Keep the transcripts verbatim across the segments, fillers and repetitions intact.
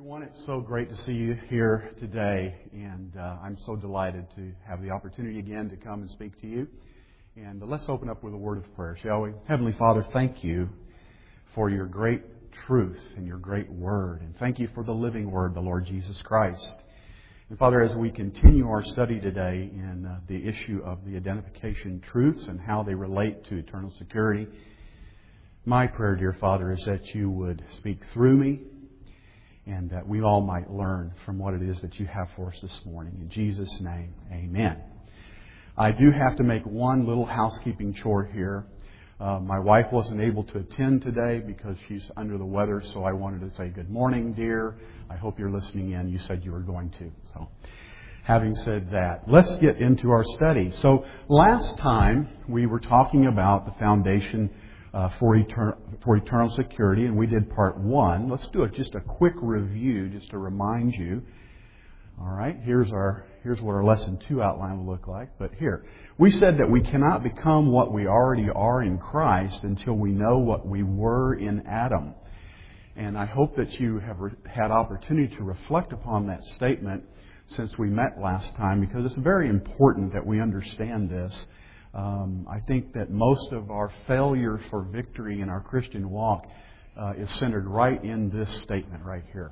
everyone. It's so great to see you here today, and uh, I'm so delighted to have the opportunity again to come and speak to you. And uh, let's open up with a word of prayer, shall we? Heavenly Father, thank you for your great truth and your great word, and thank you for the living word, the Lord Jesus Christ. And Father, as we continue our study today in uh, the issue of the identification truths and how they relate to eternal security, my prayer, dear Father, is that you would speak through me, and that we all might learn from what it is that you have for us this morning. In Jesus' name, amen. I do have to make one little housekeeping chore here. Uh, my wife wasn't able to attend today because she's under the weather, so I wanted to say good morning, dear. I hope you're listening in. You said you were going to. So, having said that, let's get into our study. So, last time we were talking about the foundation Uh, for, etern- for eternal security, and we did part one. Let's do a, just a quick review, just to remind you. All right, here's our here's what our lesson two outline will look like. But here, we said that we cannot become what we already are in Christ until we know what we were in Adam. And I hope that you have re- had opportunity to reflect upon that statement since we met last time, because it's very important that we understand this. Um, I think that most of our failure for victory in our Christian walk uh, is centered right in this statement right here.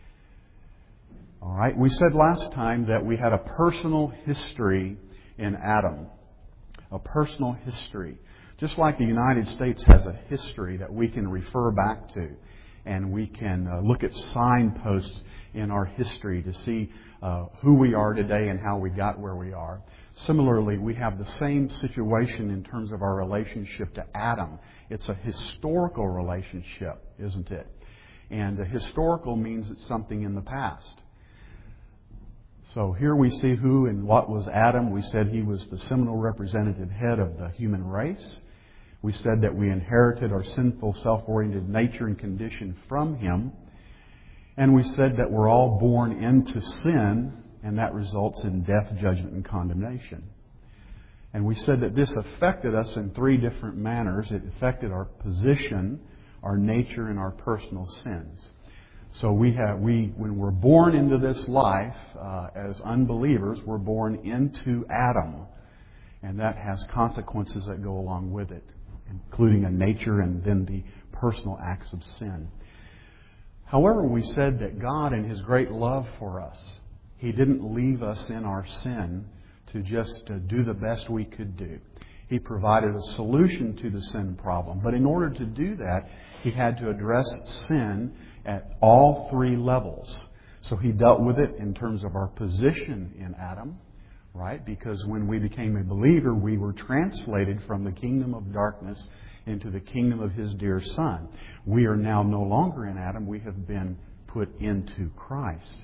All right. We said last time that we had a personal history in Adam. A personal history. Just like the United States has a history that we can refer back to. And we can uh, look at signposts in our history to see uh, who we are today and how we got where we are. Similarly, we have the same situation in terms of our relationship to Adam. It's a historical relationship, isn't it? And a historical means it's something in the past. So here we see who and what was Adam. We said he was the seminal representative head of the human race. We said that we inherited our sinful, self-oriented nature and condition from him. And we said that we're all born into sin, and that results in death, judgment, and condemnation. And we said that this affected us in three different manners. It affected our position, our nature, and our personal sins. So we have, we, when we're born into this life uh, as unbelievers, we're born into Adam. And that has consequences that go along with it, including a nature and then the personal acts of sin. However, we said that God, in His great love for us, He didn't leave us in our sin to just uh, do the best we could do. He provided a solution to the sin problem. But in order to do that, He had to address sin at all three levels. So He dealt with it in terms of our position in Adam, right? Because when we became a believer, we were translated from the kingdom of darkness into the kingdom of His dear Son. We are now no longer in Adam. We have been put into Christ.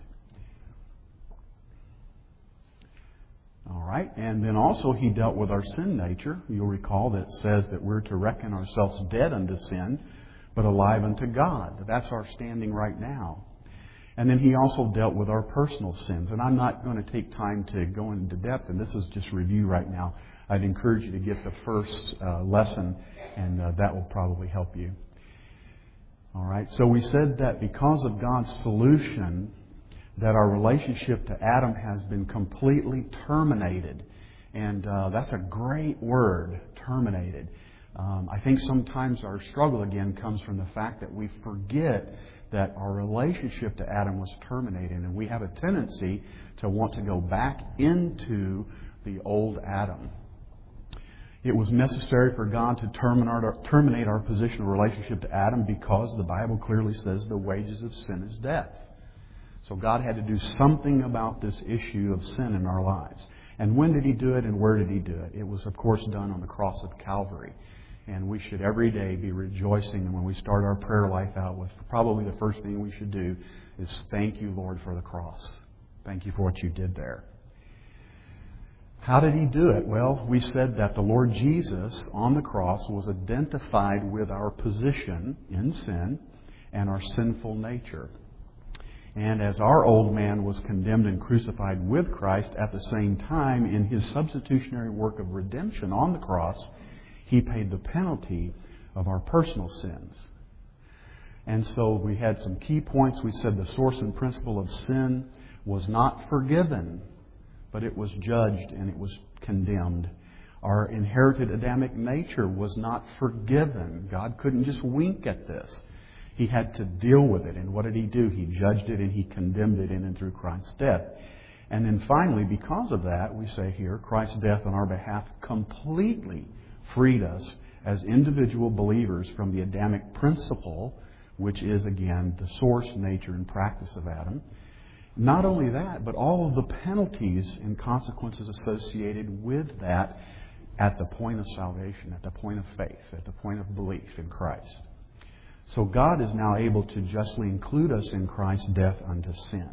All right. And then also He dealt with our sin nature. You'll recall that it says that we're to reckon ourselves dead unto sin, but alive unto God. That's our standing right now. And then He also dealt with our personal sins. And I'm not going to take time to go into depth, and this is just review right now. I'd encourage you to get the first uh, lesson, and uh, that will probably help you. All right. So we said that because of God's solution, that our relationship to Adam has been completely terminated. And uh, that's a great word, terminated. Um, I think sometimes our struggle again comes from the fact that we forget that our relationship to Adam was terminated. And we have a tendency to want to go back into the old Adam. It was necessary for God to terminate our, terminate our positional relationship to Adam because the Bible clearly says the wages of sin is death. So God had to do something about this issue of sin in our lives. And when did He do it and where did He do it? It was, of course, done on the cross of Calvary. And we should every day be rejoicing. And when we start our prayer life out with, probably the first thing we should do is thank you, Lord, for the cross. Thank you for what you did there. How did He do it? Well, we said that the Lord Jesus on the cross was identified with our position in sin and our sinful nature. And as our old man was condemned and crucified with Christ, at the same time, in His substitutionary work of redemption on the cross, He paid the penalty of our personal sins. And so we had some key points. We said the source and principle of sin was not forgiven, but it was judged and it was condemned. Our inherited Adamic nature was not forgiven. God couldn't just wink at this. He had to deal with it. And what did He do? He judged it and He condemned it in and through Christ's death. And then finally, because of that, we say here, Christ's death on our behalf completely freed us as individual believers from the Adamic principle, which is, again, the source, nature, and practice of Adam. Not only that, but all of the penalties and consequences associated with that at the point of salvation, at the point of faith, at the point of belief in Christ. So God is now able to justly include us in Christ's death unto sin.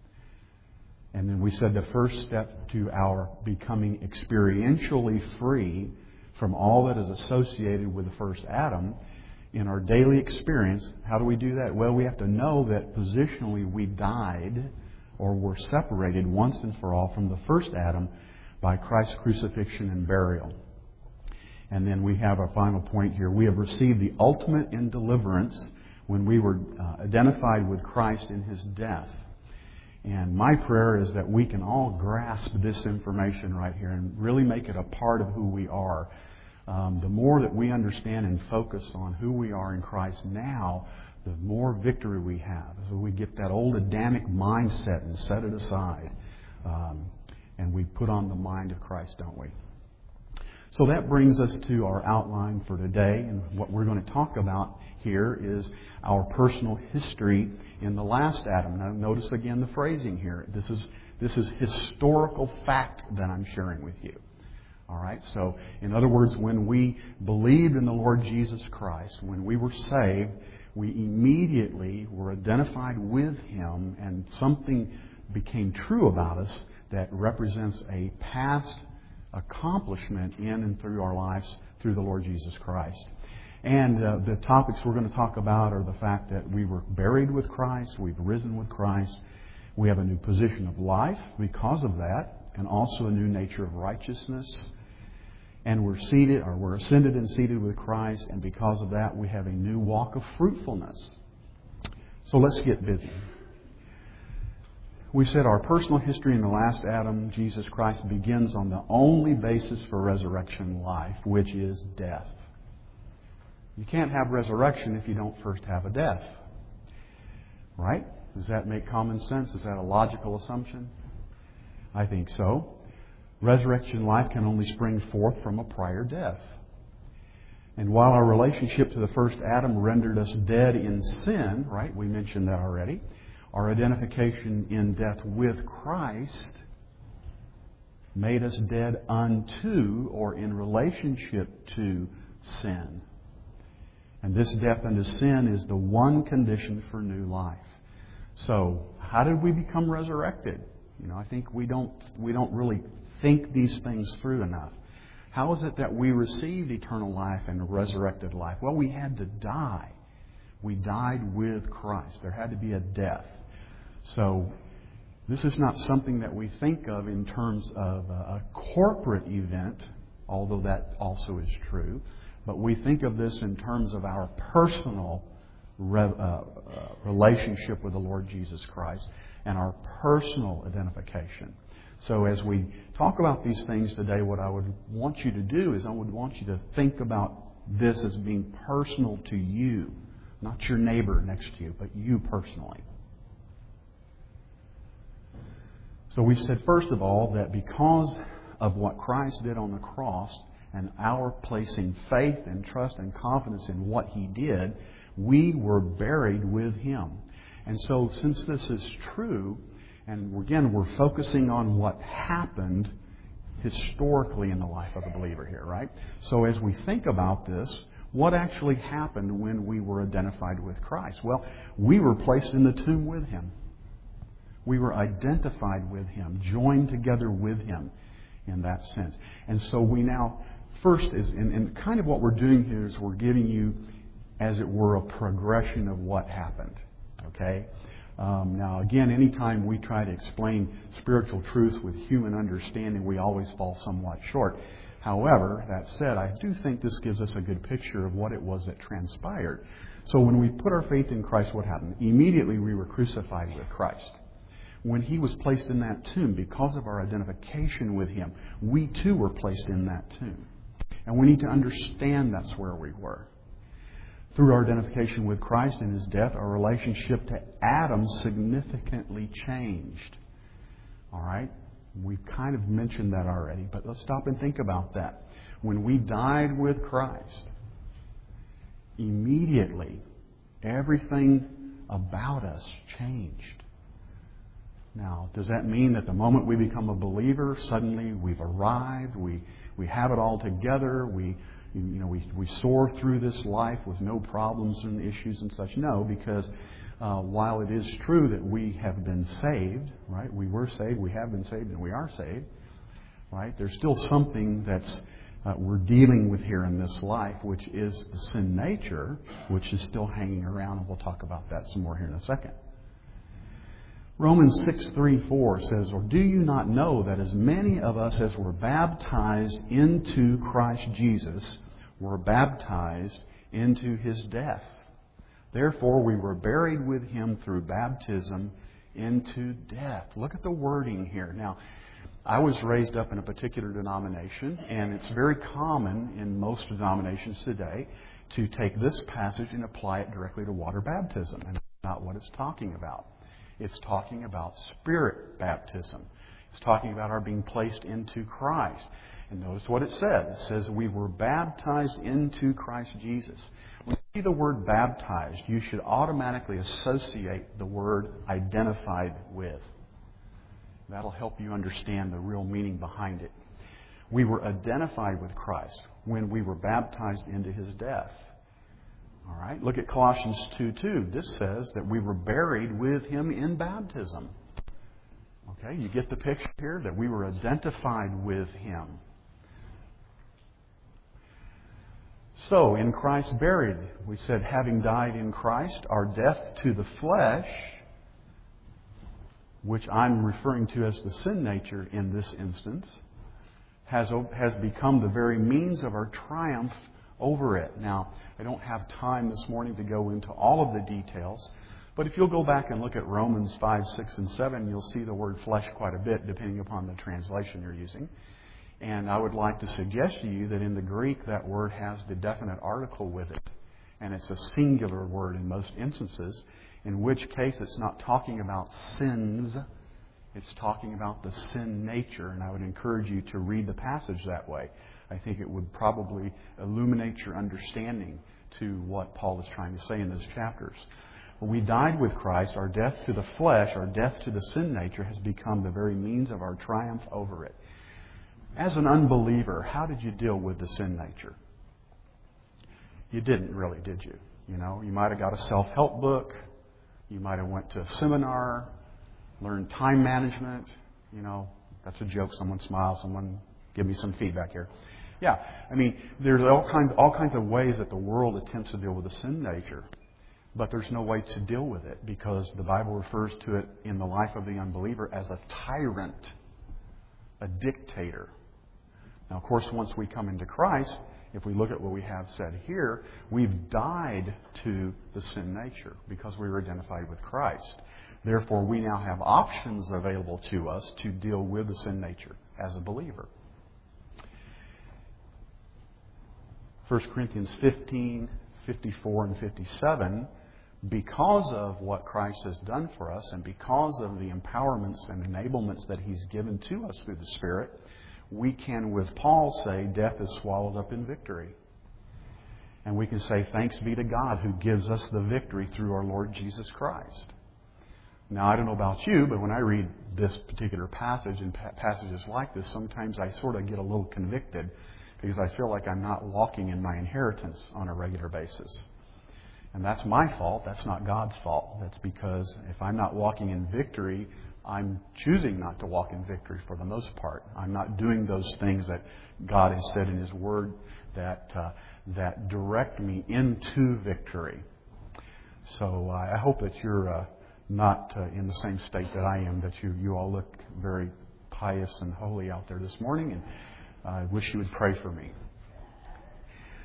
And then we said the first step to our becoming experientially free from all that is associated with the first Adam in our daily experience. How do we do that? Well, we have to know that positionally we died or were separated once and for all from the first Adam by Christ's crucifixion and burial. And then we have our final point here. We have received the ultimate in deliverance when we were uh, identified with Christ in His death. And my prayer is that we can all grasp this information right here and really make it a part of who we are. Um, the more that we understand and focus on who we are in Christ now, the more victory we have. So we get that old Adamic mindset and set it aside. Um, and we put on the mind of Christ, don't we? So that brings us to our outline for today. And what we're going to talk about here is our personal history in the last Adam. Now, notice again the phrasing here. This is this is historical fact that I'm sharing with you. All right? So, in other words, when we believed in the Lord Jesus Christ, when we were saved, we immediately were identified with Him, and something became true about us that represents a past accomplishment in and through our lives through the Lord Jesus Christ. And uh, the topics we're going to talk about are the fact that we were buried with Christ, we've risen with Christ, we have a new position of life because of that, and also a new nature of righteousness. And we're seated, or we're ascended and seated with Christ, and because of that, we have a new walk of fruitfulness. So let's get busy. We said our personal history in the last Adam, Jesus Christ, begins on the only basis for resurrection life, which is death. You can't have resurrection if you don't first have a death. Right? Does that make common sense? Is that a logical assumption? I think so. Resurrection life can only spring forth from a prior death. And while our relationship to the first Adam rendered us dead in sin, right? We mentioned that already. Our identification in death with Christ made us dead unto or in relationship to sin. And this death unto sin is the one condition for new life. So, how did we become resurrected? You know, I think we don't we don't really think these things through enough. How is it that we received eternal life and resurrected life? Well, we had to die. We died with Christ. There had to be a death. So, this is not something that we think of in terms of a corporate event, although that also is true. But we think of this in terms of our personal re- uh, uh, relationship with the Lord Jesus Christ and our personal identification. So as we talk about these things today, what I would want you to do is I would want you to think about this as being personal to you. Not your neighbor next to you, but you personally. So we said, first of all, that because of what Christ did on the cross and our placing faith and trust and confidence in what He did, we were buried with Him. And so since this is true, and again, we're focusing on what happened historically in the life of the believer here, right? So as we think about this, what actually happened when we were identified with Christ? Well, we were placed in the tomb with Him. We were identified with Him, joined together with Him in that sense. And so we now, first, is, and, and kind of what we're doing here is we're giving you, as it were, a progression of what happened. Okay? Um, now, again, anytime we try to explain spiritual truths with human understanding, we always fall somewhat short. However, that said, I do think this gives us a good picture of what it was that transpired. So when we put our faith in Christ, what happened? Immediately we were crucified with Christ. When He was placed in that tomb, because of our identification with Him, we too were placed in that tomb. And we need to understand that's where we were. Through our identification with Christ and His death, our relationship to Adam significantly changed. All right? We've kind of mentioned that already, but let's stop and think about that. When we died with Christ, immediately everything about us changed. Now, does that mean that the moment we become a believer, suddenly we've arrived, we we have it all together, we you know we we soar through this life with no problems and issues and such? No, because uh, while it is true that we have been saved, right? We were saved, we have been saved, and we are saved, right? There's still something that's uh, we're dealing with here in this life, which is the sin nature, which is still hanging around, and we'll talk about that some more here in a second. Romans six three four says, "Or do you not know that as many of us as were baptized into Christ Jesus were baptized into His death? Therefore we were buried with Him through baptism into death." Look at the wording here. Now, I was raised up in a particular denomination, and it's very common in most denominations today to take this passage and apply it directly to water baptism. And that's not what it's talking about. It's talking about Spirit baptism. It's talking about our being placed into Christ. And notice what it says. It says we were baptized into Christ Jesus. When you see the word baptized, you should automatically associate the word identified with. That'll help you understand the real meaning behind it. We were identified with Christ when we were baptized into His death. All right, look at Colossians two two. This says that we were buried with Him in baptism. Okay, you get the picture here that we were identified with Him. So, in Christ buried, we said, having died in Christ, our death to the flesh, which I'm referring to as the sin nature in this instance, has, has become the very means of our triumph over it. Now, I don't have time this morning to go into all of the details, but if you'll go back and look at Romans five, six, and seven, you'll see the word flesh quite a bit, depending upon the translation you're using. And I would like to suggest to you that in the Greek, that word has the definite article with it. And it's a singular word in most instances, in which case it's not talking about sins, it's talking about the sin nature. And I would encourage you to read the passage that way. I think it would probably illuminate your understanding to what Paul is trying to say in those chapters. When we died with Christ, our death to the flesh, our death to the sin nature has become the very means of our triumph over it. As an unbeliever, how did you deal with the sin nature? You didn't really, did you? You know, you might have got a self-help book. You might have went to a seminar, learned time management. You know, that's a joke. Someone smile. Someone give me some feedback here. Yeah, I mean, there's all kinds, all kinds of ways that the world attempts to deal with the sin nature. But there's no way to deal with it because the Bible refers to it in the life of the unbeliever as a tyrant, a dictator. Now, of course, once we come into Christ, if we look at what we have said here, we've died to the sin nature because we were identified with Christ. Therefore, we now have options available to us to deal with the sin nature as a believer. First Corinthians fifteen, fifty-four, and fifty-seven, because of what Christ has done for us and because of the empowerments and enablements that He's given to us through the Spirit, we can, with Paul, say death is swallowed up in victory. And we can say thanks be to God who gives us the victory through our Lord Jesus Christ. Now, I don't know about you, but when I read this particular passage and passages like this, sometimes I sort of get a little convicted because I feel like I'm not walking in my inheritance on a regular basis. And that's my fault. That's not God's fault. That's because if I'm not walking in victory, I'm choosing not to walk in victory for the most part. I'm not doing those things that God has said in His Word that uh, that direct me into victory. So uh, I hope that you're uh, not uh, in the same state that I am, that you, you all look very pious and holy out there this morning, and I uh, wish you would pray for me.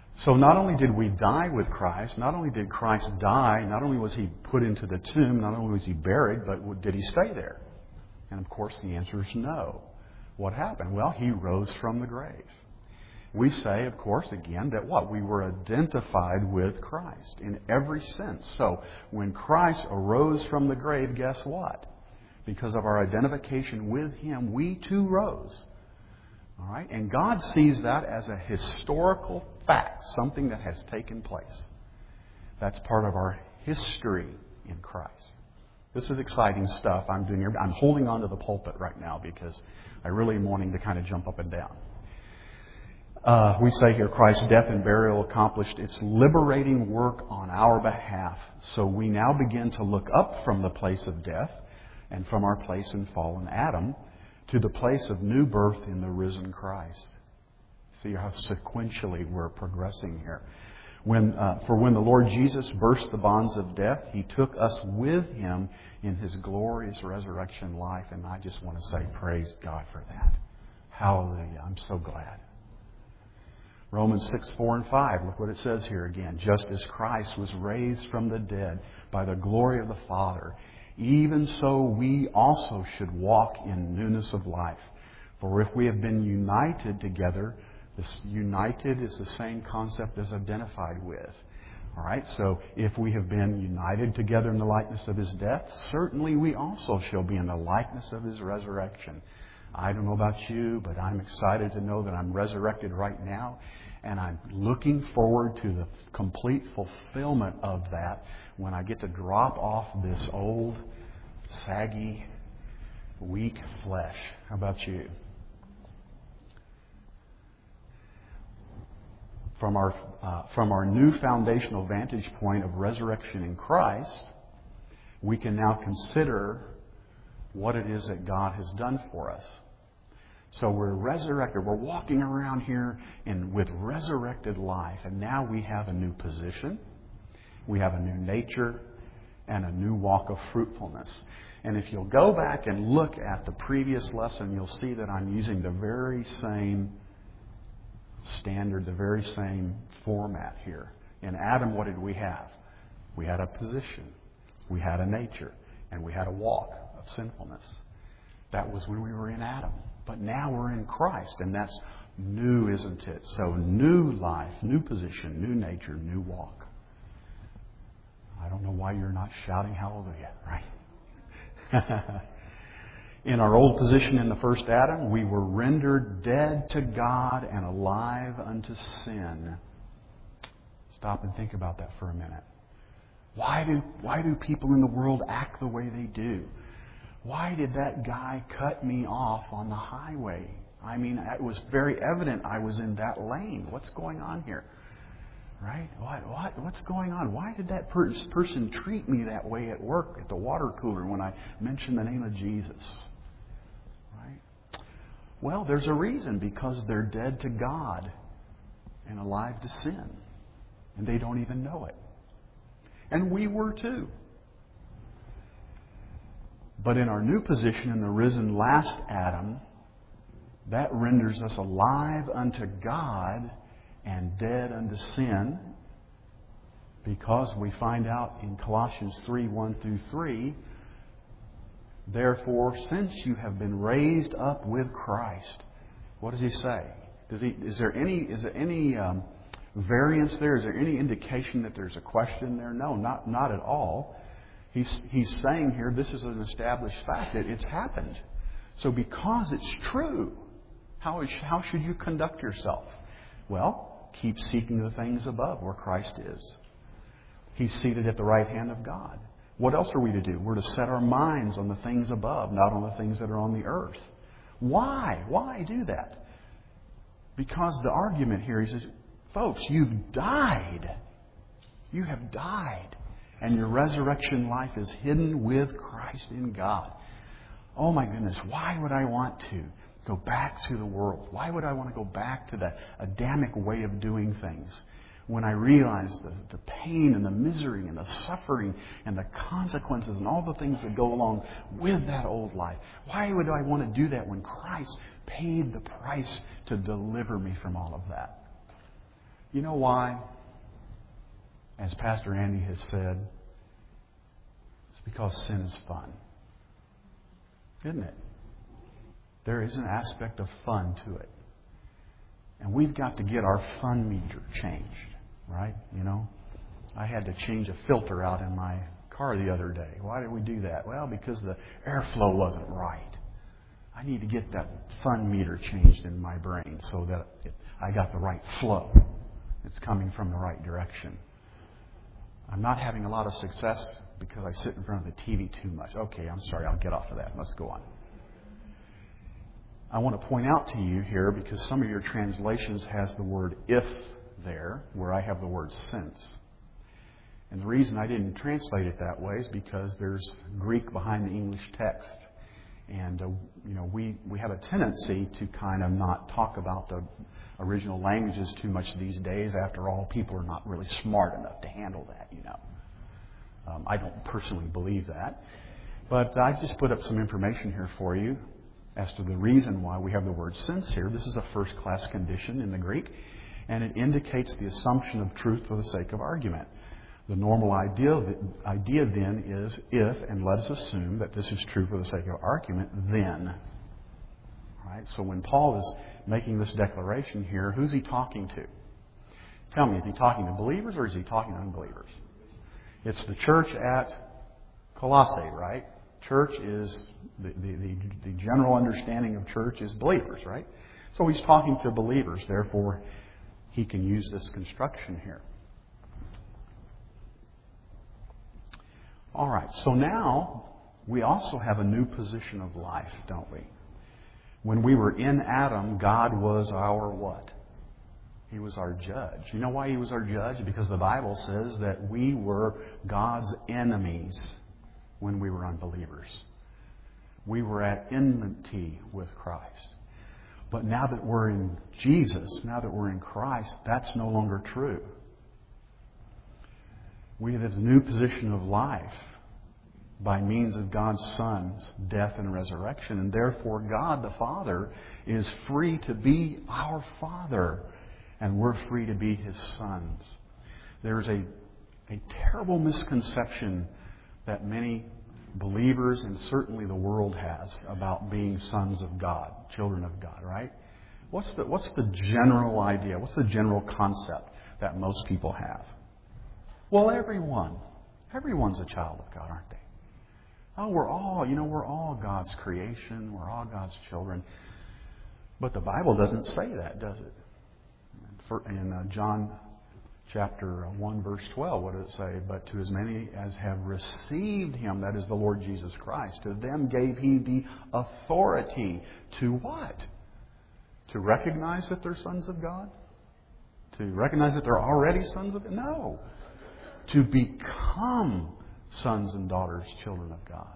So not only did we die with Christ, not only did Christ die, not only was He put into the tomb, not only was He buried, but did He stay there? And of course the answer is no. What happened? Well, He rose from the grave. We say, of course, again, that what? We were identified with Christ in every sense. So when Christ arose from the grave, guess what? Because of our identification with Him, we too rose. All right? And God sees that as a historical fact, something that has taken place. That's part of our history in Christ. This is exciting stuff I'm doing here. I'm holding on to the pulpit right now because I really am wanting to kind of jump up and down. Uh, we say here Christ's death and burial accomplished its liberating work on our behalf. So we now begin to look up from the place of death and from our place in fallen Adam to the place of new birth in the risen Christ. See how sequentially we're progressing here. When, uh, for when the Lord Jesus burst the bonds of death, He took us with Him in His glorious resurrection life. And I just want to say, praise God for that. Hallelujah. I'm so glad. Romans six, four and five. Look what it says here again. Just as Christ was raised from the dead by the glory of the Father, even so we also should walk in newness of life. For if we have been united together, this united is the same concept as identified with. All right, so if we have been united together in the likeness of His death, certainly we also shall be in the likeness of His resurrection. I don't know about you, but I'm excited to know that I'm resurrected right now. And I'm looking forward to the complete fulfillment of that when I get to drop off this old, saggy, weak flesh. How about you? From our, uh, from our new foundational vantage point of resurrection in Christ, we can now consider what it is that God has done for us. So we're resurrected. We're walking around here in, with resurrected life. And now we have a new position. We have a new nature and a new walk of fruitfulness. And if you'll go back and look at the previous lesson, you'll see that I'm using the very same standard, the very same format here. In Adam, what did we have? We had a position. We had a nature. And we had a walk of sinfulness. That was when we were in Adam. But now we're in Christ, and that's new, isn't it? So new life, new position, new nature, new walk. I don't know why you're not shouting hallelujah, right? In our old position in the first Adam, we were rendered dead to God and alive unto sin. Stop and think about that for a minute. Why do, why do people in the world act the way they do? Why did that guy cut me off on the highway? I mean, it was very evident I was in that lane. What's going on here? Right? What? What? What's going on? Why did that per- person treat me that way at work, at the water cooler, when I mentioned the name of Jesus? Right? Well, there's a reason. Because they're dead to God and alive to sin. And they don't even know it. And we were too. But in our new position in the risen last Adam, that renders us alive unto God and dead unto sin, because we find out in Colossians three, one through three, therefore, since you have been raised up with Christ, what does he say? Does he, is there any, is there any um, variance there? Is there any indication that there's a question there? No, not, not at all. He's, he's saying here, this is an established fact, that it's happened. So because it's true, how, is, how should you conduct yourself? Well, keep seeking the things above where Christ is. He's seated at the right hand of God. What else are we to do? We're to set our minds on the things above, not on the things that are on the earth. Why? Why do that? Because the argument here, he says, folks, you've died. You have died. And your resurrection life is hidden with Christ in God. Oh my goodness, why would I want to go back to the world? Why would I want to go back to the Adamic way of doing things when I realize the, the pain and the misery and the suffering and the consequences and all the things that go along with that old life? Why would I want to do that when Christ paid the price to deliver me from all of that? You know why? As Pastor Andy has said, it's because sin is fun. Isn't it? There is an aspect of fun to it. And we've got to get our fun meter changed, right? You know, I had to change a filter out in my car the other day. Why did we do that? Well, because the airflow wasn't right. I need to get that fun meter changed in my brain so that it, I got the right flow. It's coming from the right direction. I'm not having a lot of success because I sit in front of the T V too much. Okay, I'm sorry. I'll get off of that. Let's go on. I want to point out to you here, because some of your translations has the word if there, where I have the word since. And the reason I didn't translate it that way is because there's Greek behind the English text. And, uh, you know, we, we have a tendency to kind of not talk about the original languages too much these days. After all, people are not really smart enough to handle that, you know. Um, I don't personally believe that. But I've just put up some information here for you as to the reason why we have the word since here. This is a first-class condition in the Greek, and it indicates the assumption of truth for the sake of argument. The normal idea, idea then is if, and let us assume that this is true for the sake of argument, then. All right? So when Paul is making this declaration here, who's he talking to? Tell me, is he talking to believers or is he talking to unbelievers? It's the church at Colossae, right? Church is, the, the, the, the general understanding of church is believers, right? So he's talking to believers, therefore he can use this construction here. All right, so now we also have a new position of life, don't we? When we were in Adam, God was our what? He was our judge. You know why He was our judge? Because the Bible says that we were God's enemies when we were unbelievers. We were at enmity with Christ. But now that we're in Jesus, now that we're in Christ, that's no longer true. We have a new position of life by means of God's Son's death and resurrection. And therefore, God the Father is free to be our Father. And we're free to be His sons. There's a, a terrible misconception that many believers and certainly the world has about being sons of God, children of God, right? What's the, what's the general idea? What's the general concept that most people have? Well, everyone. Everyone's a child of God, aren't they? Oh, we're all, you know, we're all God's creation. We're all God's children. But the Bible doesn't say that, does it? In uh, John chapter one, verse twelve, what does it say? But to as many as have received Him, that is the Lord Jesus Christ, to them gave He the authority to what? To recognize that they're sons of God? To recognize that they're already sons of God? No. To become sons and daughters, children of God.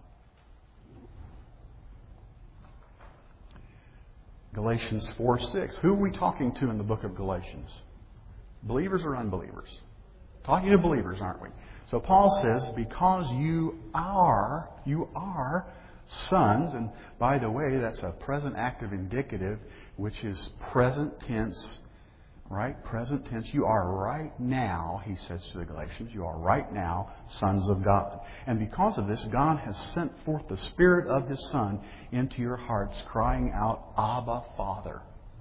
Galatians four six. Who are we talking to in the book of Galatians? Believers or unbelievers? Talking to believers, aren't we? So Paul says, because you are, you are sons, and by the way, that's a present active indicative, which is present tense, right? Present tense. You are right now, he says to the Galatians, you are right now sons of God. And because of this, God has sent forth the Spirit of His Son into your hearts, crying out, Abba, Father.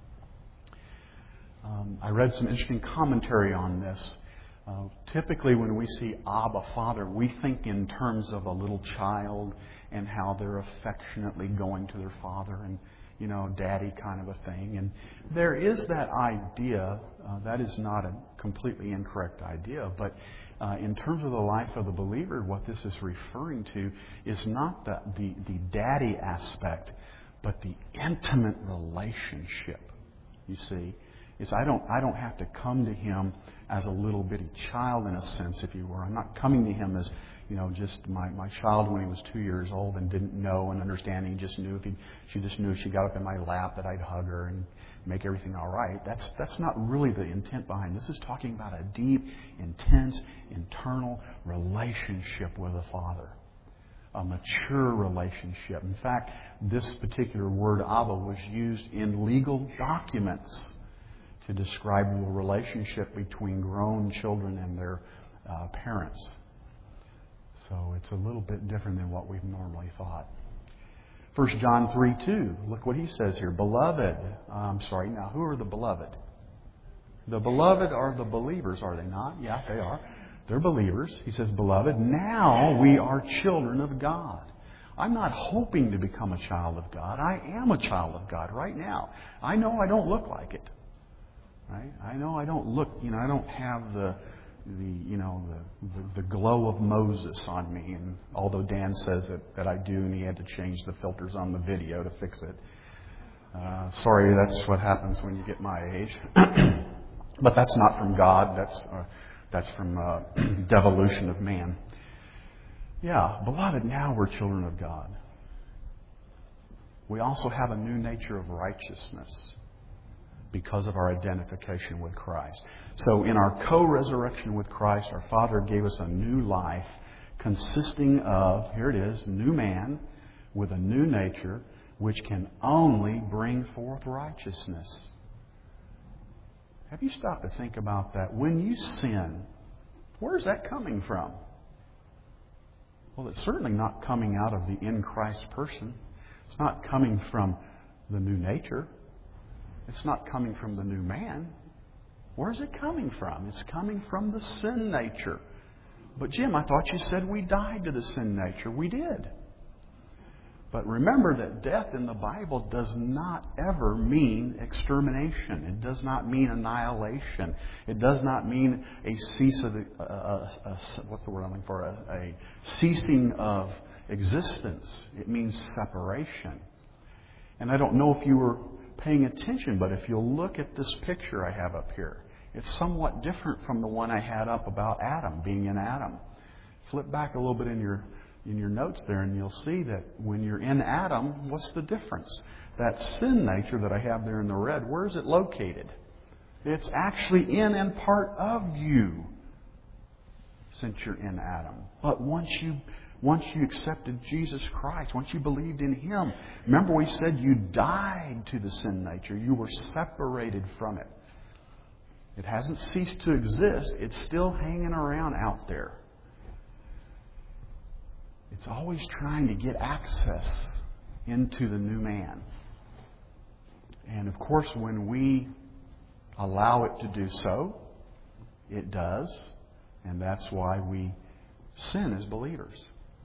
Um, I read some interesting commentary on this. Uh, typically, when we see Abba, Father, we think in terms of a little child and how they're affectionately going to their father and, you know, daddy kind of a thing. And there is that idea. Uh, that is not a completely incorrect idea. But uh, in terms of the life of the believer, what this is referring to is not the, the, the daddy aspect, but the intimate relationship. You see, it's I don't I don't have to come to Him as a little bitty child in a sense, if you were. I'm not coming to Him as, you know, just my, my child when he was two years old and didn't know and understand. He just knew if he, she just knew if she got up in my lap that I'd hug her and make everything all right. That's that's not really the intent behind this. Is talking about a deep, intense, internal relationship with a Father. A mature relationship. In fact, this particular word, Abba, was used in legal documents to describe the relationship between grown children and their uh, parents. So it's a little bit different than what we've normally thought. First John three two, look what he says here. Beloved, I'm sorry, now who are the beloved? The beloved are the believers, are they not? Yeah, they are. They're believers. He says, beloved, now we are children of God. I'm not hoping to become a child of God. I am a child of God right now. I know I don't look like it. Right? I know I don't look, you know, I don't have the, the you know, the, the, the glow of Moses on me. And although Dan says that, that I do, and he had to change the filters on the video to fix it. Uh, sorry, that's what happens when you get my age. But that's not from God. That's uh, that's from uh, devolution of man. Yeah, beloved, now we're children of God. We also have a new nature of righteousness because of our identification with Christ. So in our co-resurrection with Christ, our Father gave us a new life consisting of, here it is, new man with a new nature which can only bring forth righteousness. Have you stopped to think about that? When you sin, where's that coming from? Well, it's certainly not coming out of the in Christ person. It's not coming from the new nature. It's not coming from the new man. Where's it coming from? It's coming from the sin nature. But Jim, I thought you said we died to the sin nature. We did. But remember that death in the Bible does not ever mean extermination. It does not mean annihilation. It does not mean a cease of the, uh, a, a, what's the word I'm looking for? A, a ceasing of existence. It means separation. And I don't know if you were paying attention, but if you'll look at this picture I have up here, it's somewhat different from the one I had up about Adam, being in Adam. Flip back a little bit in your in your notes there, and you'll see that when you're in Adam, what's the difference? That sin nature that I have there in the red, where is it located? It's actually in and part of you since you're in Adam. But once you once you accepted Jesus Christ, once you believed in Him, remember we said you died to the sin nature. You were separated from it. It hasn't ceased to exist. It's still hanging around out there. It's always trying to get access into the new man. And of course, when we allow it to do so, it does. And that's why we sin as believers.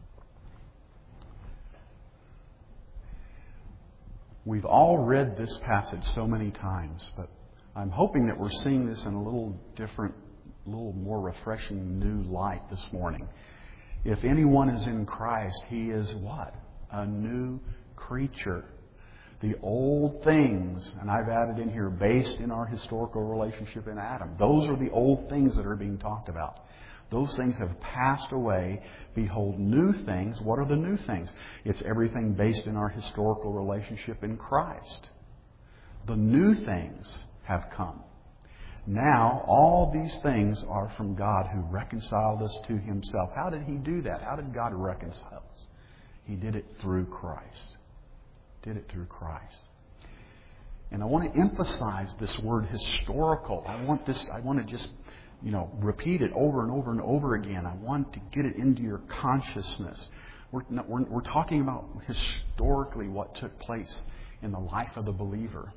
We've all read this passage so many times, but I'm hoping that we're seeing this in a little different, a little more refreshing new light this morning. If anyone is in Christ, he is what? A new creature. The old things, and I've added in here, based in our historical relationship in Adam. Those are the old things that are being talked about. Those things have passed away. Behold, new things. What are the new things? It's everything based in our historical relationship in Christ. The new things have come. Now, all these things are from God who reconciled us to Himself. How did He do that? How did God reconcile us? He did it through Christ. Did it through Christ. And I want to emphasize this word historical. I want this, I want to just, you know, repeat it over and over and over again. I want to get it into your consciousness. We're, not, we're, we're talking about historically what took place in the life of the believer.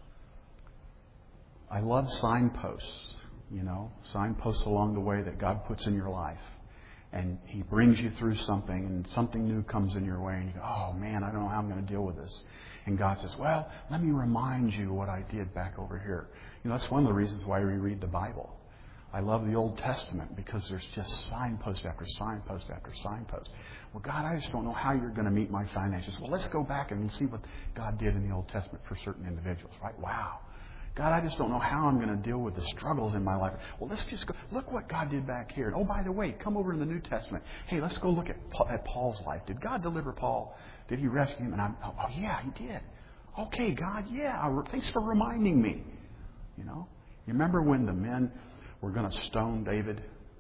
I love signposts, you know, signposts along the way that God puts in your life. And He brings you through something, and something new comes in your way, and you go, oh man, I don't know how I'm going to deal with this. And God says, well, let me remind you what I did back over here. You know, that's one of the reasons why we read the Bible. I love the Old Testament because there's just signpost after signpost after signpost. Well, God, I just don't know how you're going to meet my finances. Well, let's go back and see what God did in the Old Testament for certain individuals, right? Wow. God, I just don't know how I'm going to deal with the struggles in my life. Well, let's just go. Look what God did back here. And oh, by the way, come over in the New Testament. Hey, let's go look at, at Paul's life. Did God deliver Paul? Did He rescue him? And I'm, oh, yeah, He did. Okay, God, yeah. Thanks for reminding me. You know, you remember when the men were going to stone David,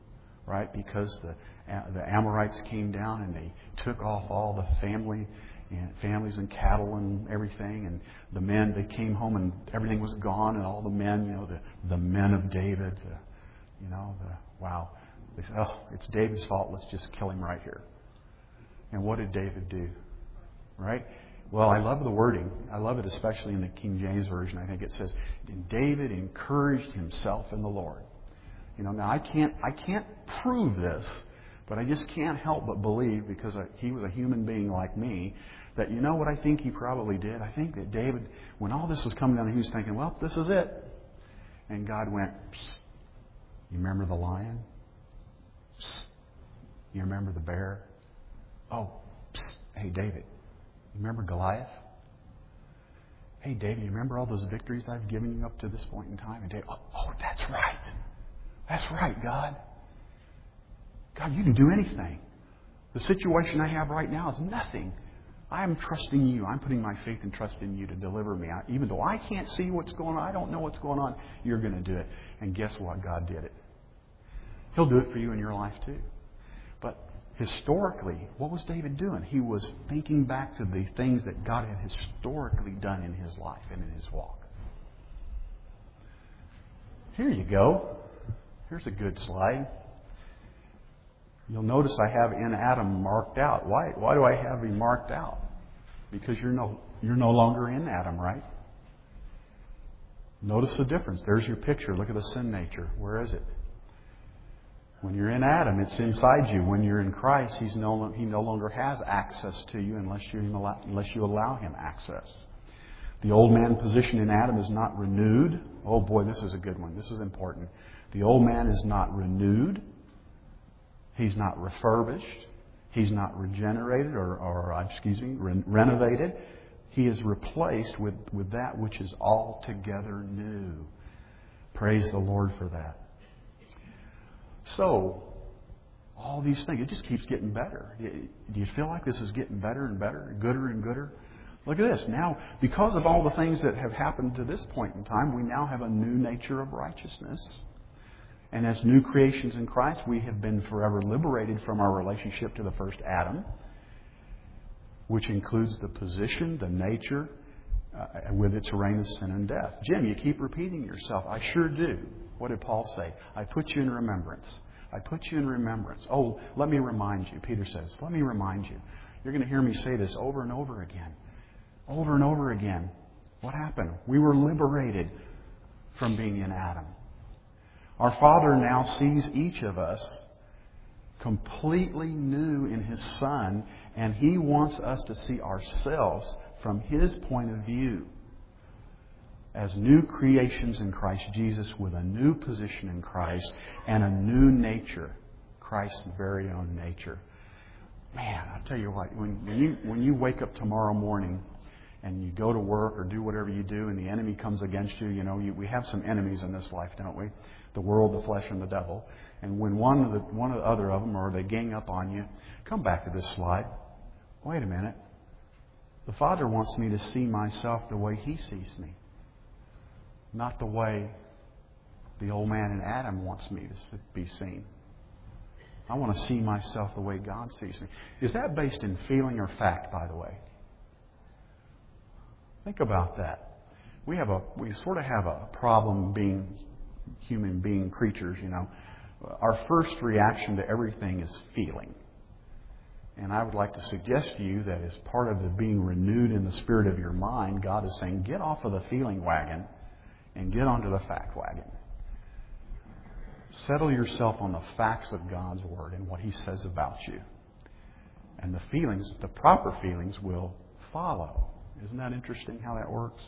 right? Because the the Amorites came down and they took off all the family and families and cattle and everything, and the men, they came home and everything was gone, and all the men, you know, the the men of David, the, you know, the wow, they said, oh, it's David's fault. Let's just kill him right here. And what did David do? Right? Well, I love the wording. I love it, especially in the King James Version. I think it says, "And David encouraged himself in the Lord." You know, now I can't I can't prove this, but I just can't help but believe, because he was a human being like me, that you know what I think he probably did? I think that David, when all this was coming down, he was thinking, well, this is it. And God went, psst, you remember the lion? Psst, you remember the bear? Oh, psst, hey, David, you remember Goliath? Hey, David, you remember all those victories I've given you up to this point in time? And David, oh, oh that's right. That's right, God. God, you can do anything. The situation I have right now is nothing. I am trusting you. I'm putting my faith and trust in you to deliver me. I, even though I can't see what's going on, I don't know what's going on, you're going to do it. And guess what? God did it. He'll do it for you in your life too. But historically, what was David doing? He was thinking back to the things that God had historically done in his life and in his walk. Here you go. Here's a good slide. You'll notice I have in Adam marked out. Why, why do I have him marked out? Because you're no, you're no longer in Adam, right? Notice the difference. There's your picture. Look at the sin nature. Where is it? When you're in Adam, it's inside you. When you're in Christ, he's no, he no longer has access to you unless you, unless you allow him access. The old man position in Adam is not renewed. Oh boy, this is a good one. This is important. The old man is not renewed. He's not refurbished. He's not regenerated or, or excuse me, re- renovated. He is replaced with, with that which is altogether new. Praise the Lord for that. So, all these things, it just keeps getting better. Do you feel like this is getting better and better, gooder and gooder? Look at this. Now, because of all the things that have happened to this point in time, we now have a new nature of righteousness. And as new creations in Christ, we have been forever liberated from our relationship to the first Adam, which includes the position, the nature, uh, with its reign of sin and death. Jim, you keep repeating yourself. I sure do. What did Paul say? I put you in remembrance. I put you in remembrance. Oh, let me remind you. Peter says, let me remind you. You're going to hear me say this over and over again. Over and over again. What happened? We were liberated from being in Adam. Our Father now sees each of us completely new in His Son, and He wants us to see ourselves from His point of view as new creations in Christ Jesus with a new position in Christ and a new nature, Christ's very own nature. Man, I'll tell you what, when, when you when you wake up tomorrow morning and you go to work or do whatever you do and the enemy comes against you, you know, you, we have some enemies in this life, don't we? The world, the flesh, and the devil. And when one of the one or the other of them, or they gang up on you, come back to this slide. Wait a minute. The Father wants me to see myself the way He sees me, not the way the old man in Adam wants me to be seen. I want to see myself the way God sees me. Is that based in feeling or fact, by the way? Think about that. We have a we sort of have a problem being human being creatures, you know. Our first reaction to everything is feeling. And I would like to suggest to you that as part of the being renewed in the spirit of your mind, God is saying, get off of the feeling wagon and get onto the fact wagon. Settle yourself on the facts of God's Word and what He says about you. And the feelings, the proper feelings, will follow. Isn't that interesting how that works?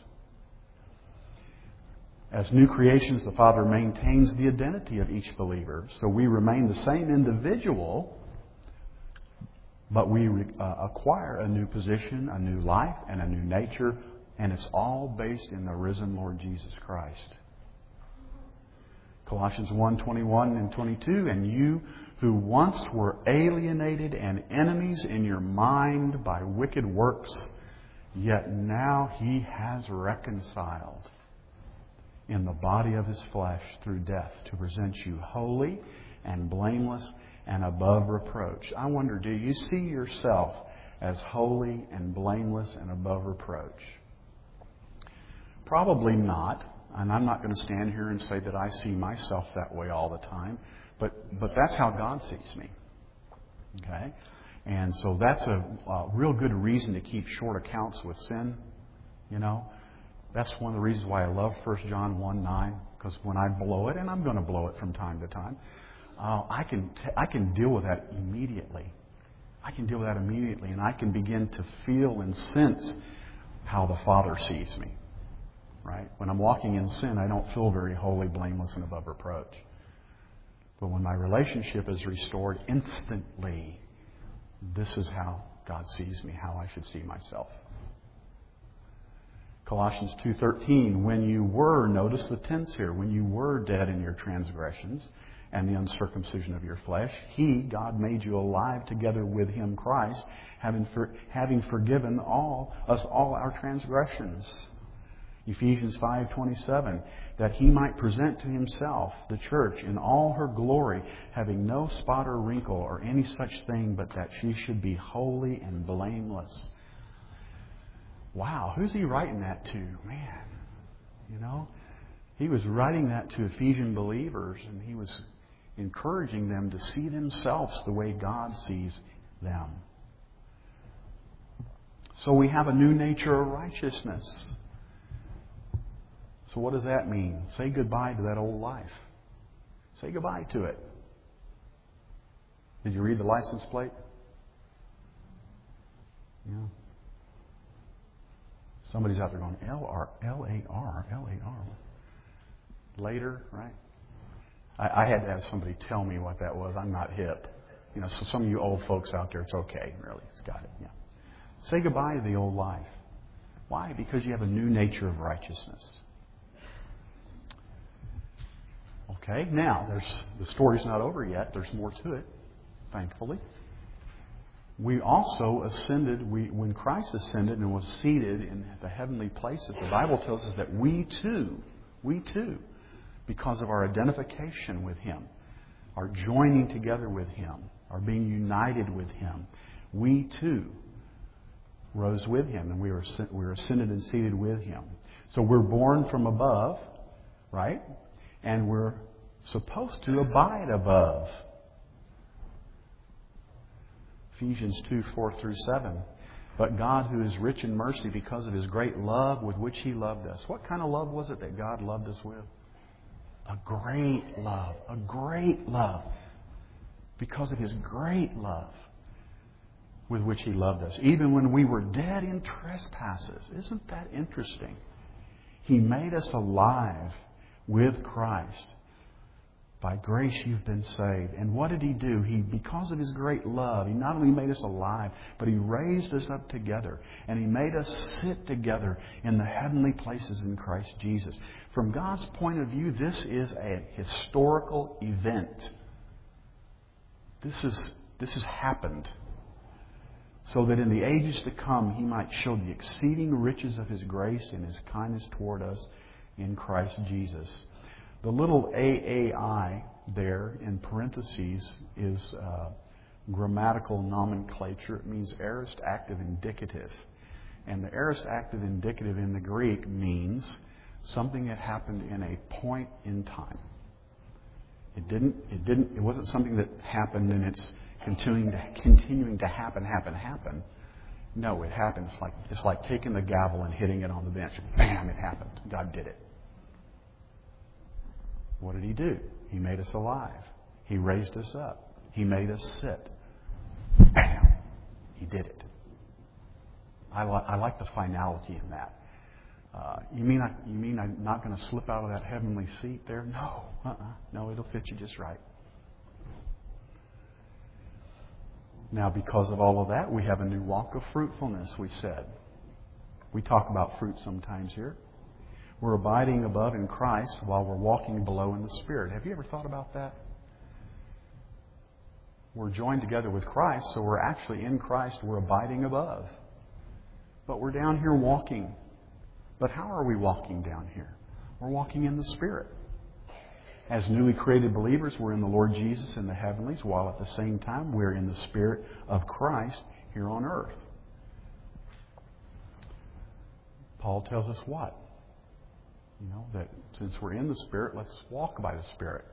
As new creations, the Father maintains the identity of each believer. So we remain the same individual, but we uh, acquire a new position, a new life, and a new nature. And it's all based in the risen Lord Jesus Christ. Colossians one, twenty-one and twenty-two, and you who once were alienated and enemies in your mind by wicked works, yet now He has reconciled in the body of His flesh through death to present you holy and blameless and above reproach. I wonder, do you see yourself as holy and blameless and above reproach? Probably not. And I'm not going to stand here and say that I see myself that way all the time. But but that's how God sees me. Okay? And so that's a, a real good reason to keep short accounts with sin. You know? That's one of the reasons why I love First John one nine. Because when I blow it, and I'm going to blow it from time to time, uh, I can t- I can deal with that immediately. I can deal with that immediately. And I can begin to feel and sense how the Father sees me. Right? When I'm walking in sin, I don't feel very holy, blameless, and above reproach. But when my relationship is restored instantly, this is how God sees me, how I should see myself. Colossians two thirteen, when you were, notice the tense here, when you were dead in your transgressions and the uncircumcision of your flesh, He, God, made you alive together with Him, Christ, having for, having forgiven all us all our transgressions. Ephesians five twenty-seven, that He might present to Himself the church in all her glory, having no spot or wrinkle or any such thing, but that she should be holy and blameless. Wow, who's He writing that to? Man, you know, He was writing that to Ephesian believers, and He was encouraging them to see themselves the way God sees them. So we have a new nature of righteousness. So what does that mean? Say goodbye to that old life. Say goodbye to it. Did you read the license plate? Yeah. Somebody's out there going, L R L A R, L A R. Later, right? I, I had to have somebody tell me what that was. I'm not hip. You know, so some of you old folks out there, it's okay, really. It's got it. Yeah. Say goodbye to the old life. Why? Because you have a new nature of righteousness. Okay, now, there's the story's not over yet. There's more to it, thankfully. We also ascended, we, when Christ ascended and was seated in the heavenly places, the Bible tells us that we too, we too, because of our identification with Him, are joining together with Him, are being united with Him, we too rose with Him, and we were, we were ascended and seated with Him. So we're born from above, right? And we're supposed to abide above. Ephesians two, four through seven. But God, who is rich in mercy because of His great love with which He loved us. What kind of love was it that God loved us with? A great love. A great love. Because of His great love with which He loved us. Even when we were dead in trespasses. Isn't that interesting? He made us alive with Christ. By grace you've been saved. And what did He do? He, because of His great love, He not only made us alive, but He raised us up together. And He made us sit together in the heavenly places in Christ Jesus. From God's point of view, this is a historical event. This is this has happened. So that in the ages to come, He might show the exceeding riches of His grace and His kindness toward us in Christ Jesus. The little A A I there in parentheses is uh, grammatical nomenclature. It means aorist active indicative. And the aorist active indicative in the Greek means something that happened in a point in time. It didn't, it didn't, it wasn't something that happened and it's continuing to, continuing to happen, happen, happen. No, it happened. It's like, it's like taking the gavel and hitting it on the bench. Bam, it happened. God did it. What did He do? He made us alive. He raised us up. He made us sit. Bam! He did it. I, li- I like the finality in that. Uh, you mean I, you mean I'm not going to slip out of that heavenly seat there? No. Uh-uh. No, it'll fit you just right. Now, because of all of that, we have a new walk of fruitfulness, we said. We talk about fruit sometimes here. We're abiding above in Christ while we're walking below in the Spirit. Have you ever thought about that? We're joined together with Christ, so we're actually in Christ. We're abiding above. But we're down here walking. But how are we walking down here? We're walking in the Spirit. As newly created believers, we're in the Lord Jesus in the heavenlies, while at the same time we're in the Spirit of Christ here on earth. Paul tells us what? You know, that since we're in the Spirit, let's walk by the Spirit.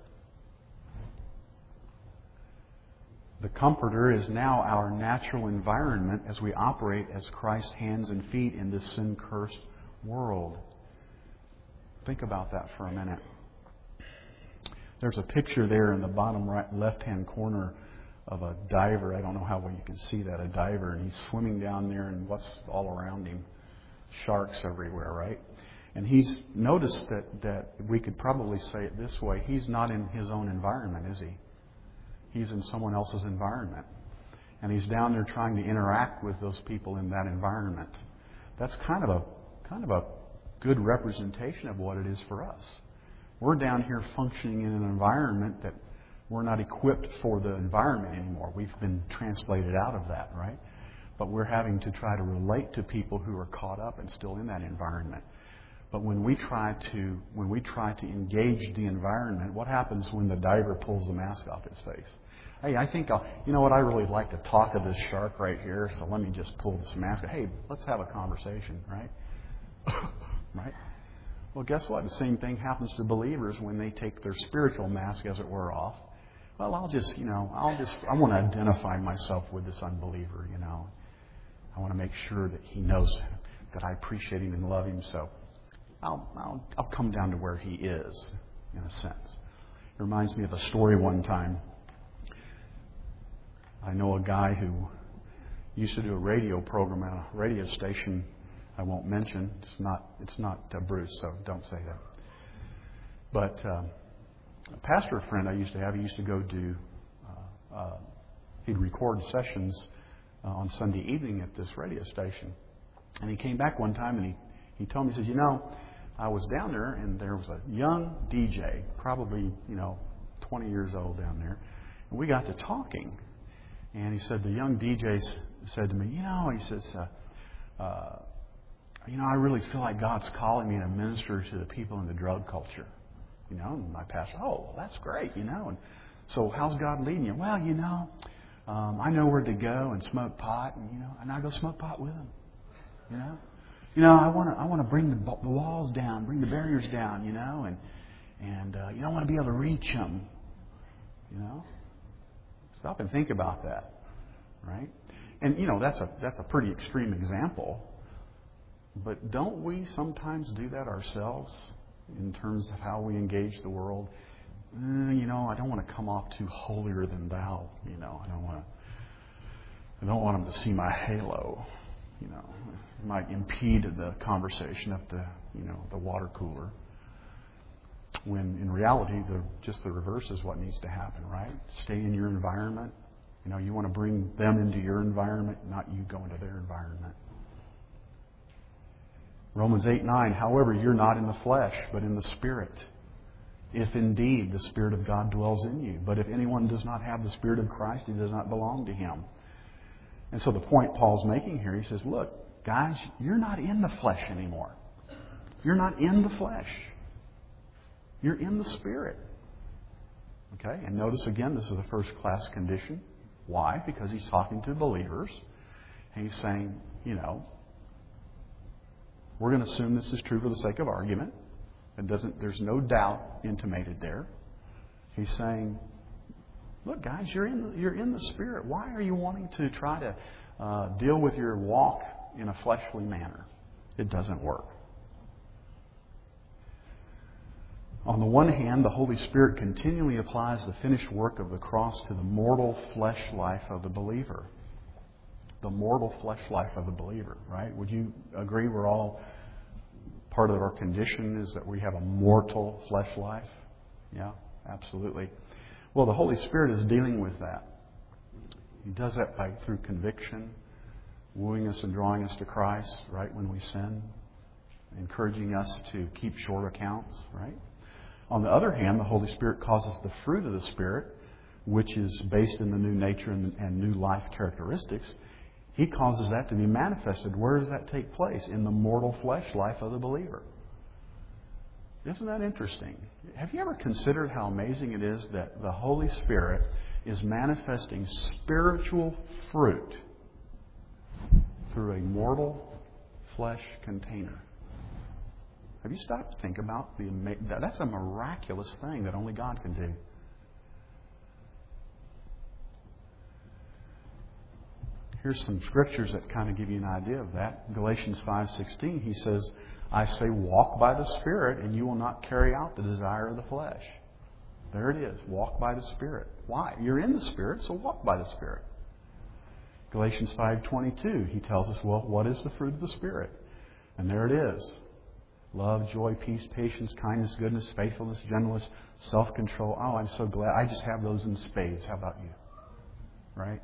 The Comforter is now our natural environment as we operate as Christ's hands and feet in this sin-cursed world. Think about that for a minute. There's a picture there in the bottom right left-hand corner of a diver. I don't know how well you can see that, a diver, and he's swimming down there, and what's all around him? Sharks everywhere, right? And he's noticed that, that we could probably say it this way. He's not in his own environment, is he? He's in someone else's environment. And he's down there trying to interact with those people in that environment. That's kind of a kind of a good representation of what it is for us. We're down here functioning in an environment that we're not equipped for the environment anymore. We've been translated out of that, right? But we're having to try to relate to people who are caught up and still in that environment. But when we try to when we try to engage the environment, what happens when the diver pulls the mask off his face? Hey, I think I'll, you know what, I really like to talk to this shark right here, so let me just pull this mask. Hey, let's have a conversation, right? Right? Well, guess what? The same thing happens to believers when they take their spiritual mask, as it were, off. Well, I'll just, you know, I'll just, I want to identify myself with this unbeliever, you know. I want to make sure that he knows that I appreciate him and love him, so I'll, I'll, I'll come down to where he is, in a sense. It reminds me of a story one time. I know a guy who used to do a radio program at a radio station I won't mention. It's not it's not uh, Bruce, so don't say that. But um, a pastor friend I used to have, he used to go do, uh, uh, he'd record sessions uh, on Sunday evening at this radio station. And he came back one time and he, he told me, he says, you know, I was down there and there was a young D J, probably, you know, twenty years old down there. And we got to talking. And he said, the young D J said to me, you know, he says, uh, uh, you know, I really feel like God's calling me to minister to the people in the drug culture. You know, and my pastor, oh, well, that's great, you know. And so how's God leading you? Well, you know, um, I know where to go and smoke pot, and, you know, and I go smoke pot with them, you know. You know, I want to I want to bring the, the walls down, bring the barriers down, you know, and, and uh, you know, I want to be able to reach them, you know. Stop and think about that, right? And, you know, that's a that's a pretty extreme example. But don't we sometimes do that ourselves in terms of how we engage the world? Eh, you know, I don't want to come off too holier than thou. You know, I don't want to. I don't want them to see my halo. You know, it might impede the conversation at the you know the water cooler. When in reality, the just the reverse is what needs to happen, right? Stay in your environment. You know, you want to bring them into your environment, not you go into their environment. Romans eight nine, however, you're not in the flesh, but in the Spirit. If indeed the Spirit of God dwells in you. But if anyone does not have the Spirit of Christ, he does not belong to Him. And so the point Paul's making here, he says, look, guys, you're not in the flesh anymore. You're not in the flesh. You're in the Spirit. Okay? And notice again, this is a first class condition. Why? Because he's talking to believers. And he's saying, you know, we're going to assume this is true for the sake of argument. It doesn't, there's no doubt intimated there. He's saying, look, guys, you're in the, you're in the Spirit. Why are you wanting to try to uh, deal with your walk in a fleshly manner? It doesn't work. On the one hand, the Holy Spirit continually applies the finished work of the cross to the mortal flesh life of the believer. The mortal flesh life of the believer, right? Would you agree we're all, part of our condition is that we have a mortal flesh life? Yeah, absolutely. Well, the Holy Spirit is dealing with that. He does that by through conviction, wooing us and drawing us to Christ, right, when we sin, encouraging us to keep short accounts, right? On the other hand, the Holy Spirit causes the fruit of the Spirit, which is based in the new nature and, and new life characteristics. He causes that to be manifested. Where does that take place? In the mortal flesh life of the believer. Isn't that interesting? Have you ever considered how amazing it is that the Holy Spirit is manifesting spiritual fruit through a mortal flesh container? Have you stopped to think about the ama- that's a miraculous thing that only God can do. Here's some scriptures that kind of give you an idea of that. Galatians five sixteen, he says, I say walk by the Spirit and you will not carry out the desire of the flesh. There it is. Walk by the Spirit. Why? You're in the Spirit, so walk by the Spirit. Galatians five twenty-two, he tells us, well, what is the fruit of the Spirit? And there it is. Love, joy, peace, patience, kindness, goodness, faithfulness, gentleness, self-control. Oh, I'm so glad. I just have those in spades. How about you? Right?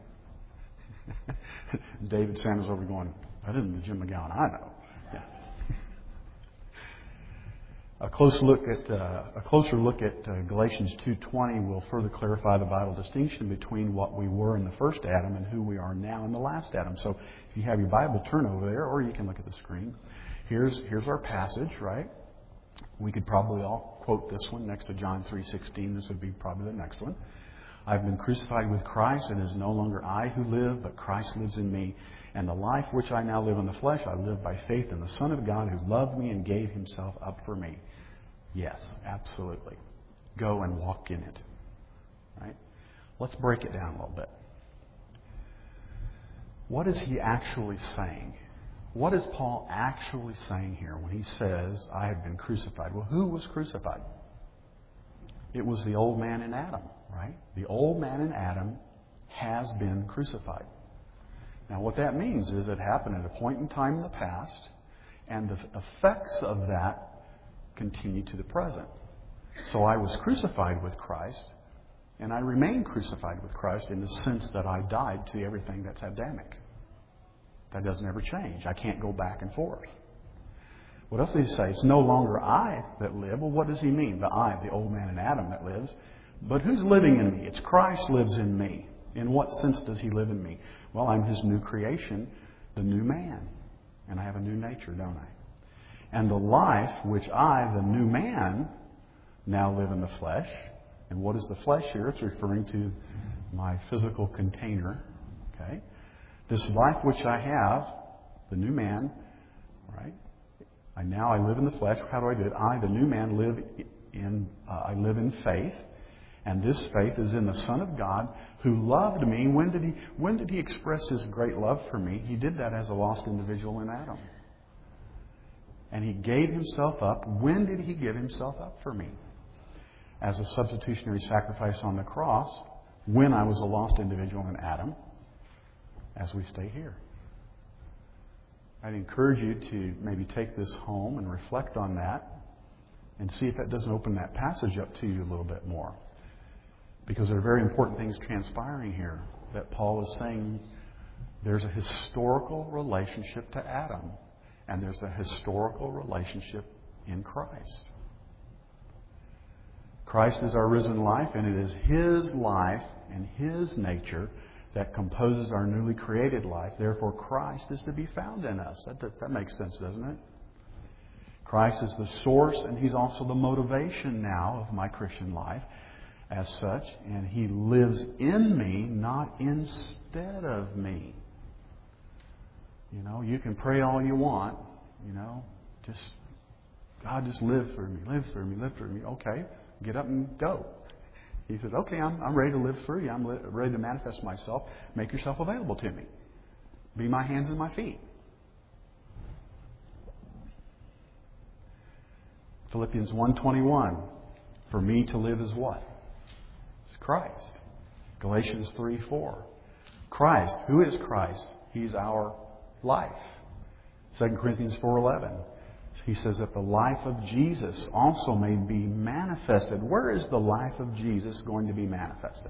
David Sanders over going, that isn't the Jim McGowan I know. Yeah. A close look at uh, a closer look at uh, Galatians two twenty will further clarify the vital distinction between what we were in the first Adam and who we are now in the last Adam. So if you have your Bible, turn over there, or you can look at the screen. Here's here's our passage, right? We could probably all quote this one next to John three sixteen. This would be probably the next one. I've been crucified with Christ, and it is no longer I who live, but Christ lives in me. And the life which I now live in the flesh, I live by faith in the Son of God who loved me and gave himself up for me. Yes, absolutely. Go and walk in it. Right? Let's break it down a little bit. What is he actually saying? What is Paul actually saying here when he says, I have been crucified? Well, who was crucified? It was the old man in Adam, right? The old man in Adam has been crucified. Now, what that means is it happened at a point in time in the past, and the effects of that continue to the present. So I was crucified with Christ, and I remain crucified with Christ in the sense that I died to everything that's Adamic. That doesn't ever change. I can't go back and forth. What else did he say? It's no longer I that live. Well, what does he mean? The I, the old man in Adam that lives. But who's living in me? It's Christ lives in me. In what sense does he live in me? Well, I'm his new creation, the new man. And I have a new nature, don't I? And the life which I, the new man, now live in the flesh. And what is the flesh here? It's referring to my physical container. Okay? This life which I have, the new man, right? I now I live in the flesh. How do I do it? I, the new man, live in. Uh, I live in faith, and this faith is in the Son of God who loved me. When did he? When did he express his great love for me? He did that as a lost individual in Adam, and he gave himself up. When did he give himself up for me? As a substitutionary sacrifice on the cross. When I was a lost individual in Adam. As we stay here. I'd encourage you to maybe take this home and reflect on that and see if that doesn't open that passage up to you a little bit more. Because there are very important things transpiring here that Paul is saying there's a historical relationship to Adam and there's a historical relationship in Christ. Christ is our risen life, and it is his life and his nature that composes our newly created life. Therefore, Christ is to be found in us. That, that, that makes sense, doesn't it? Christ is the source, and he's also the motivation now of my Christian life as such. And he lives in me, not instead of me. You know, you can pray all you want. You know, just, God, just live through me, live through me, live through me. Okay, get up and go. He says, okay, I'm, I'm ready to live through you. I'm li- ready to manifest myself. Make yourself available to me. Be my hands and my feet. Philippians one twenty-one. For me to live is what? It's Christ. Galatians three four. Christ. Who is Christ? He's our life. Second Corinthians four eleven. He says that the life of Jesus also may be manifested. Where is the life of Jesus going to be manifested?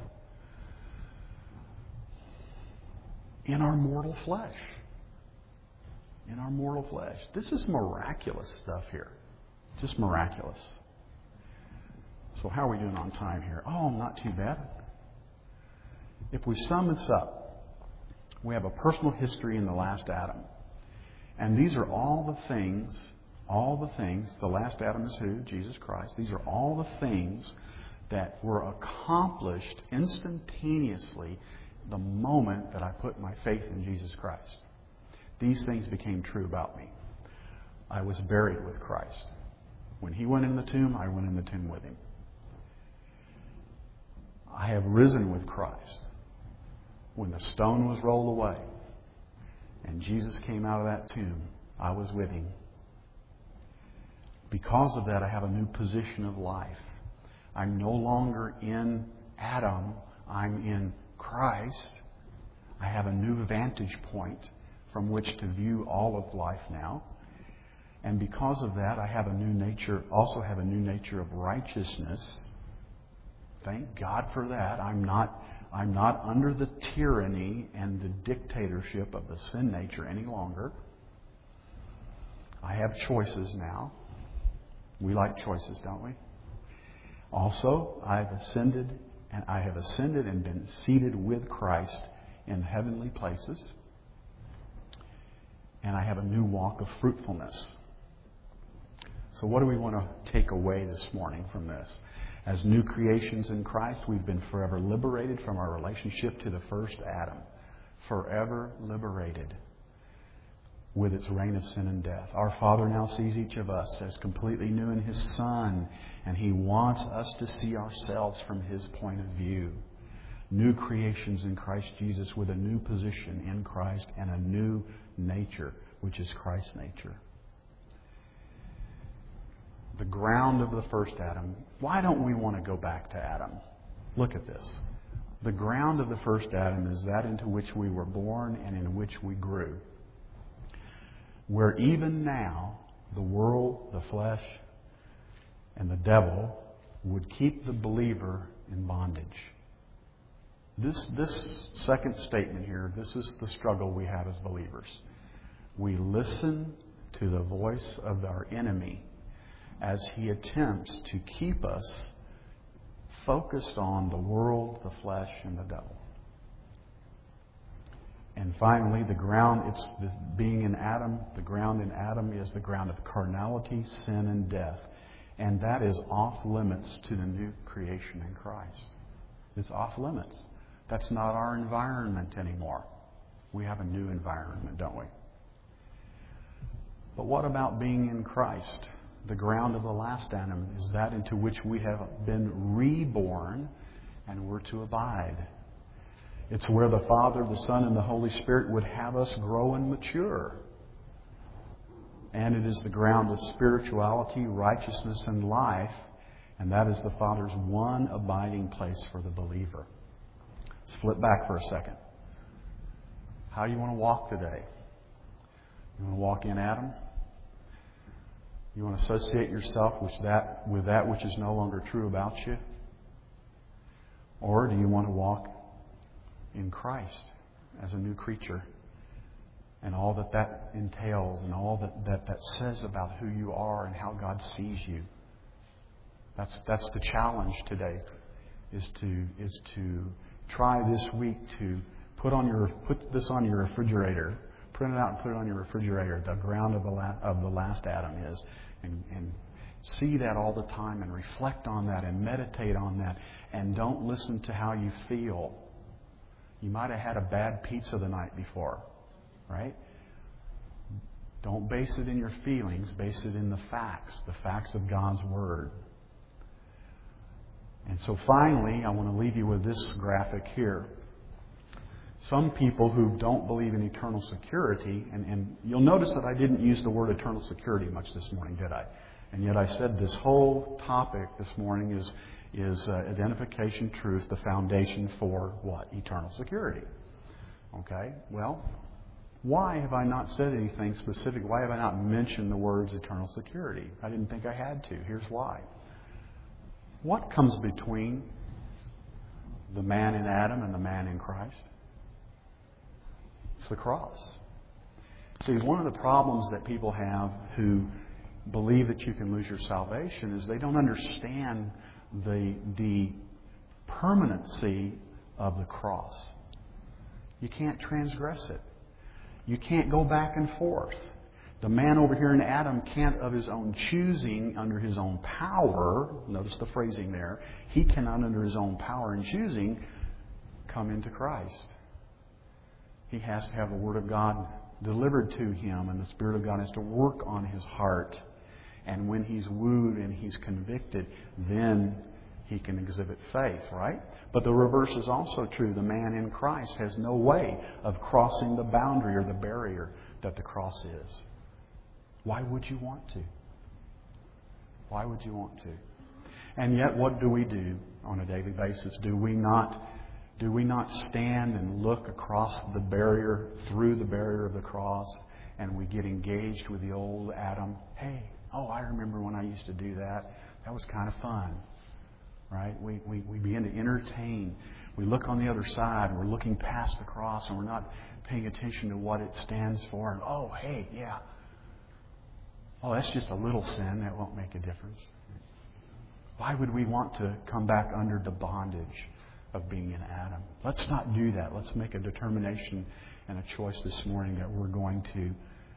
In our mortal flesh. In our mortal flesh. This is miraculous stuff here. Just miraculous. So how are we doing on time here? Oh, not too bad. If we sum this up, we have a personal history in the last Adam. And these are all the things all the things, the last Adam is who? Jesus Christ. These are all the things that were accomplished instantaneously the moment that I put my faith in Jesus Christ. These things became true about me. I was buried with Christ. When He went in the tomb, I went in the tomb with Him. I have risen with Christ. When the stone was rolled away and Jesus came out of that tomb, I was with Him. Because of that, I have a new position of life. I'm no longer in Adam. I'm in Christ. I have a new vantage point from which to view all of life now. And because of that, I have a new nature, also have a new nature of righteousness. Thank God for that. I'm not, I'm not under the tyranny and the dictatorship of the sin nature any longer. I have choices now. We like choices, don't we? Also, I've ascended, and I have ascended and been seated with Christ in heavenly places. And I have a new walk of fruitfulness. So what do we want to take away this morning from this? As new creations in Christ, we've been forever liberated from our relationship to the first Adam. Forever liberated with its reign of sin and death. Our Father now sees each of us as completely new in His Son, and He wants us to see ourselves from His point of view. New creations in Christ Jesus with a new position in Christ and a new nature, which is Christ's nature. The ground of the first Adam. Why don't we want to go back to Adam? Look at this. The ground of the first Adam is that into which we were born and in which we grew. Where even now, the world, the flesh, and the devil would keep the believer in bondage. This, this second statement here, this is the struggle we have as believers. We listen to the voice of our enemy as he attempts to keep us focused on the world, the flesh, and the devil. And finally, the ground, it's the, being in Adam, the ground in Adam is the ground of carnality, sin, and death. And that is off limits to the new creation in Christ. It's off limits. That's not our environment anymore. We have a new environment, don't we? But what about being in Christ? The ground of the last Adam is that into which we have been reborn and we're to abide. It's where the Father, the Son, and the Holy Spirit would have us grow and mature. And it is the ground of spirituality, righteousness, and life. And that is the Father's one abiding place for the believer. Let's flip back for a second. How do you want to walk today? You want to walk in Adam? You want to associate yourself with that, with that which is no longer true about you? Or do you want to walk in Christ as a new creature and all that that entails and all that, that that says about who you are and how God sees you? That's that's the challenge today, is to is to try this week to put on your put this on your refrigerator, print it out and put it on your refrigerator. The ground of the la- of the last Adam is, and and see that all the time and reflect on that and meditate on that, and don't listen to how you feel. You might have had a bad pizza the night before, right? Don't base it in your feelings. Base it in the facts, the facts of God's Word. And so finally, I want to leave you with this graphic here. Some people who don't believe in eternal security, and, and you'll notice that I didn't use the word eternal security much this morning, did I? And yet I said this whole topic this morning is is uh, identification, truth, the foundation for what? Eternal security. Okay? Well, why have I not said anything specific? Why have I not mentioned the words eternal security? I didn't think I had to. Here's why. What comes between the man in Adam and the man in Christ? It's the cross. See, one of the problems that people have who believe that you can lose your salvation is they don't understand the the permanency of the cross. You can't transgress it. You can't go back and forth. The man over here in Adam can't of his own choosing, under his own power, notice the phrasing there, he cannot under his own power and choosing come into Christ. He has to have the Word of God delivered to him, and the Spirit of God has to work on his heart. And when he's wooed and he's convicted, then he can exhibit faith, right? But the reverse is also true. The man in Christ has no way of crossing the boundary or the barrier that the cross is. Why would you want to? Why would you want to? And yet, what do we do on a daily basis? Do we not, do we not stand and look across the barrier, through the barrier of the cross, and we get engaged with the old Adam? Hey, oh, I remember when I used to do that. That was kind of fun. Right? We, we, we begin to entertain. We look on the other side and we're looking past the cross and we're not paying attention to what it stands for. And oh, hey, yeah. Oh, that's just a little sin. That won't make a difference. Why would we want to come back under the bondage of being in Adam? Let's not do that. Let's make a determination and a choice this morning that we're going to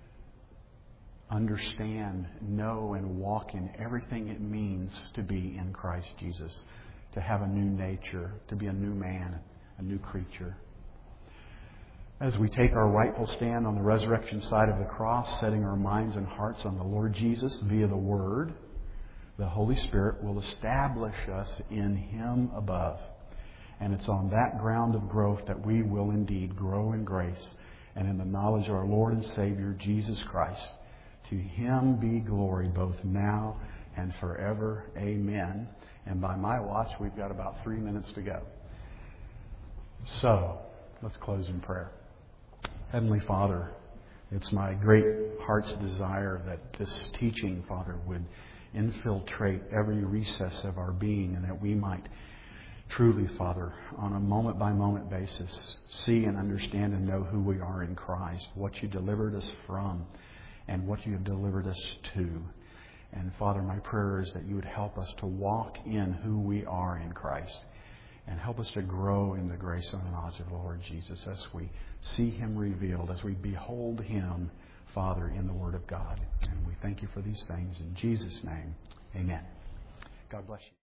understand, know, and walk in everything it means to be in Christ Jesus, to have a new nature, to be a new man, a new creature. As we take our rightful stand on the resurrection side of the cross, setting our minds and hearts on the Lord Jesus via the Word, the Holy Spirit will establish us in Him above. And it's on that ground of growth that we will indeed grow in grace and in the knowledge of our Lord and Savior, Jesus Christ. To Him be glory both now and forever. Amen. And by my watch, we've got about three minutes to go. So, let's close in prayer. Heavenly Father, it's my great heart's desire that this teaching, Father, would infiltrate every recess of our being, and that we might truly, Father, on a moment-by-moment basis, see and understand and know who we are in Christ, what You delivered us from, and what You have delivered us to. And Father, my prayer is that You would help us to walk in who we are in Christ, and help us to grow in the grace and knowledge of the Lord Jesus as we see Him revealed, as we behold Him, Father, in the Word of God. And we thank You for these things. In Jesus' name, amen. God bless you.